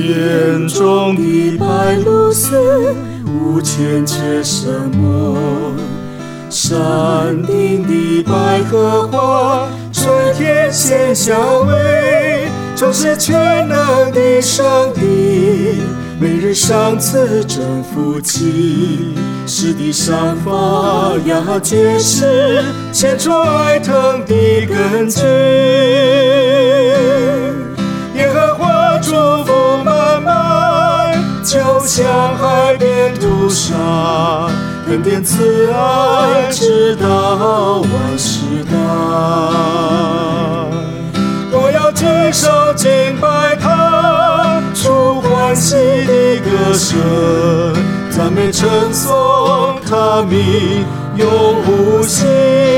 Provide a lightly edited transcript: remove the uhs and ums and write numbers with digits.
眼中的白鹭丝，无牵却什么？山顶的百合花，春天鲜香味，总是全能的上帝，每日赏赐真福气，使地上发芽结实，显出爱疼的根基。耶和华祝福满满，就像海边涂沙，恩典慈爱直到万世代。我要举手敬拜他，出欢喜的歌声，赞美称颂他名永无息。